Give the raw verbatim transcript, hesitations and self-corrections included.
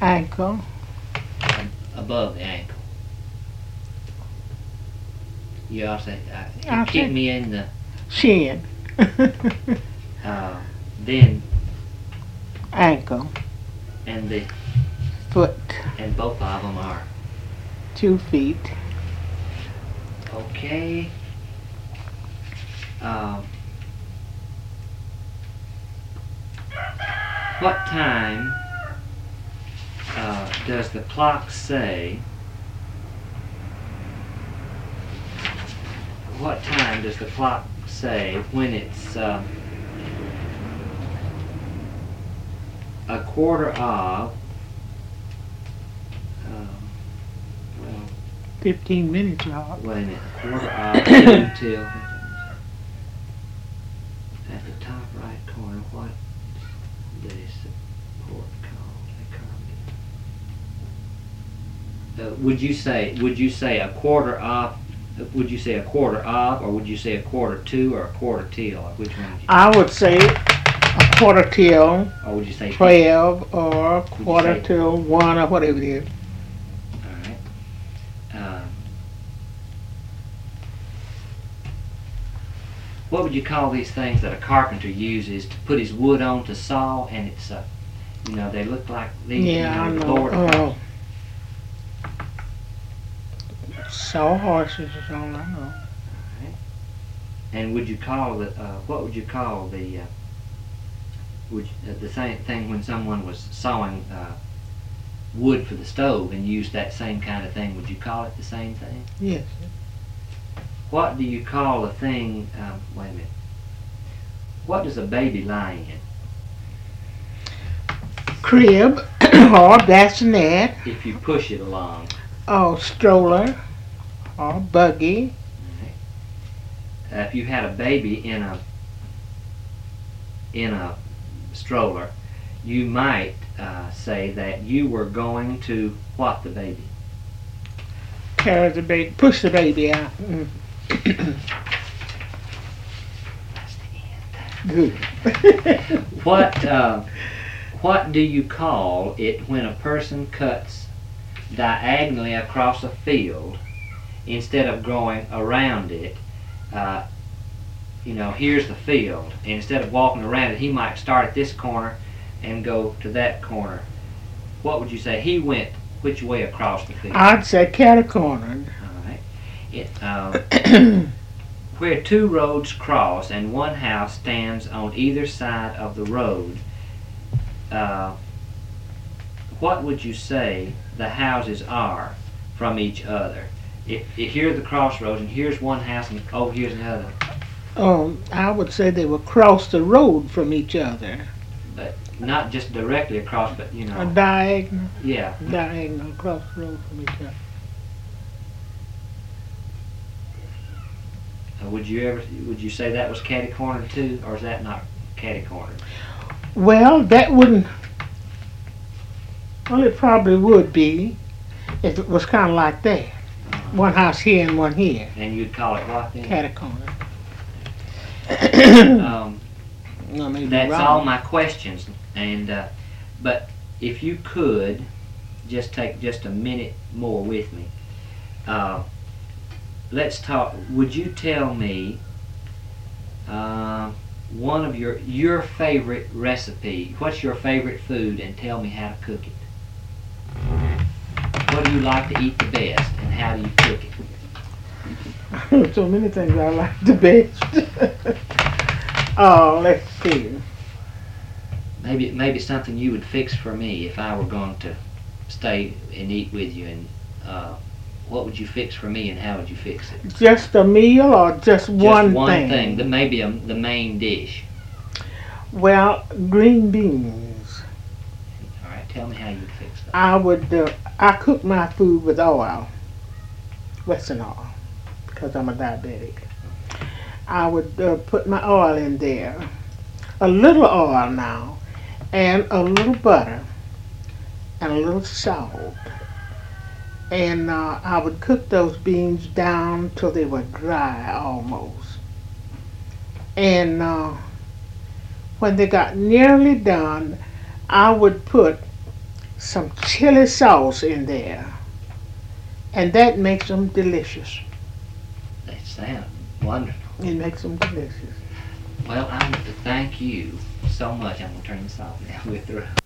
Ankle. ab- above the ankle. You also uh, you I'll kick say- me in the Shin. uh, then Ankle. and the Foot. and both of them are Two feet. okay. Um, what time uh, does the clock say? What time does the clock say when it's uh, a quarter of? Um, well, Fifteen minutes, y'all. wait a minute. Quarter of two till. At the top right corner, what the support called? They call it. Uh, would you say? Would you say a quarter of? Would you say a quarter of, or would you say a quarter to, or a quarter till? Which one would you? I would say a quarter till Or would you say? twelve or Would you quarter say- till one or whatever it is. All right. Um, what would you call these things that a carpenter uses to put his wood on to saw? And it's uh, you know, they look like these. Yeah, I you know, know. board- Oh. Saw horses is all I know. And would you call the uh, what would you call the uh, would you, uh, the same thing when someone was sawing uh, wood for the stove and used that same kind of thing? Would you call it the same thing? Yes. What do you call a thing? Um, wait a minute. What does a baby lie in Crib or bassinet if you push it along? or stroller or buggy. Uh, if you had a baby in a in a stroller, you might uh, say that you were going to what the baby? Carry the baby, push the baby out. Mm. Good. What uh, what do you call it when a person cuts diagonally across a field instead of going around it? Uh, you know, here's the field, and instead of walking around it, he might start at this corner and go to that corner. What would you say? He went which way across the field? I'd say catty cornered. All right. It, uh, where two roads cross and one house stands on either side of the road, uh, what would you say the houses are from each other? If, if here's the crossroads and here's one house and oh, here's another, Um, I would say they would cross the road from each other. but not just directly across, but you A know, diagonal, yeah. diagonal across the road from each other. Uh, would you ever? Would you say that was catty corner too, or is that not catty corner? Well, that wouldn't. Well, it probably would be if it was kind of like that. One house here and one here. And you'd call it what then? Catty corner. Um, I may be That's wrong. all my questions, and uh, but if you could just take just a minute more with me, uh, let's talk. Would you tell me uh, one of your your favorite recipe? What's your favorite food, and tell me how to cook it. What do you like to eat the best, and how do you cook it? So many things I like the best. Oh, let's see. Maybe maybe something you would fix for me if I were going to stay and eat with you, and uh, what would you fix for me, and how would you fix it? Just a meal or just, Just one, one thing? thing, that maybe a, the main dish. Well, green beans. All right, tell me how you'd fix that. I would. Uh, I cook my food with oil, Western oil, because I'm a diabetic. I would uh, put my oil in there, a little oil now, and a little butter, and a little salt. And uh, I would cook those beans down till they were dry almost. And uh, when they got nearly done, I would put some chili sauce in there, and that makes them delicious. They sound wonderful. It makes them delicious. Well, I want to thank you so much. I'm going to turn this off now. We're through.